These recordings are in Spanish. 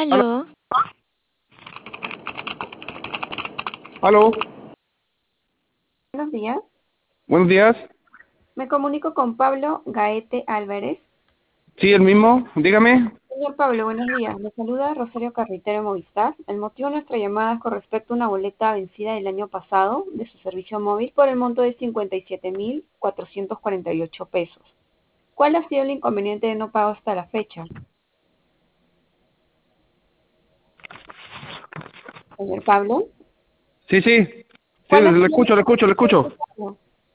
Aló, Aló, aló, Buenos días. buenos días. Me comunico con Pablo Gaete Álvarez. Sí, el mismo, dígame. Señor Pablo, buenos días. Le saluda Rosario Carretero Movistar. El motivo de nuestra llamada es con respecto a una boleta vencida del año pasado de su servicio móvil por el monto de 57.448 pesos. ¿Cuál ha sido el inconveniente de no pago hasta la fecha? Señor Pablo, Sí, sí, sí, ¿cuál ha le sido el escucho, le escucho, le escucho. motivo?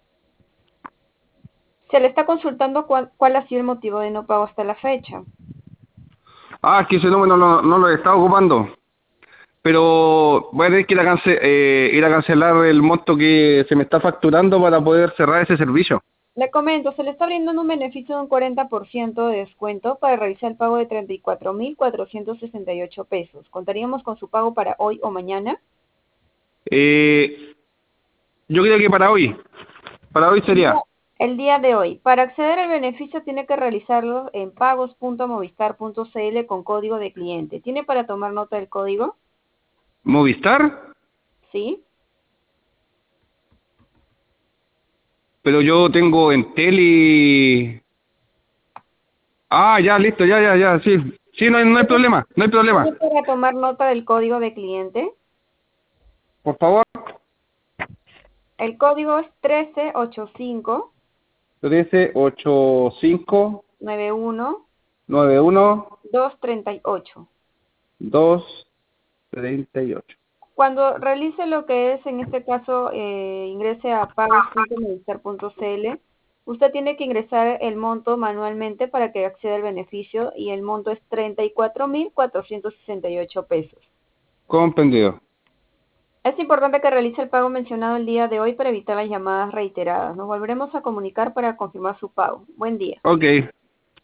Se le está consultando cuál ha sido el motivo de no pago hasta la fecha. Ah, es que ese número no lo he estado ocupando, pero voy a tener que ir a cancelar el monto que se me está facturando para poder cerrar ese servicio. Le comento, se le está brindando un beneficio de un 40% de descuento para realizar el pago de 34.468 pesos. ¿Contaríamos con su pago para hoy o mañana? Eh, yo creo que para hoy El día sería. el día de hoy. Para acceder al beneficio tiene que realizarlo en pagos.movistar.cl con código de cliente. ¿Tiene para tomar nota del código? Movistar, ¿Sí? pero yo tengo Entel y... Ah, ya, listo, ya, sí. Sí, no hay ¿Tiene problema, no hay problema. tiene para tomar nota del código de cliente? Por favor, El código es 1385 1385 91 91 238. 238. Cuando realice lo que es, en este caso, ingrese a pagos.movistar.cl, usted tiene que ingresar el monto manualmente para que acceda al beneficio y el monto es 34.468 pesos. Comprendido. Es importante que realice el pago mencionado el día de hoy para evitar las llamadas reiteradas. Nos volveremos a comunicar para confirmar su pago. Buen día. Ok.